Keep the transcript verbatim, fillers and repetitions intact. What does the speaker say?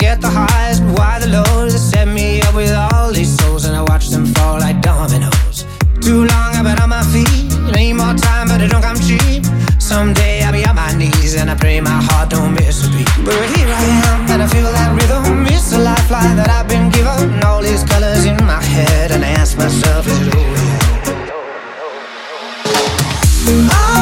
get the highs, but why the lows? That set me up with all these souls, and I watch them fall like dominoes. Too long I've been on my feet, need more time, but it don't come cheap. Someday I'll be on my knees, and I pray my heart don't miss a beat. But here I am, and I feel that rhythm. It's a lifeline that I've been given. All these colors in my head, and I ask myself, is it over?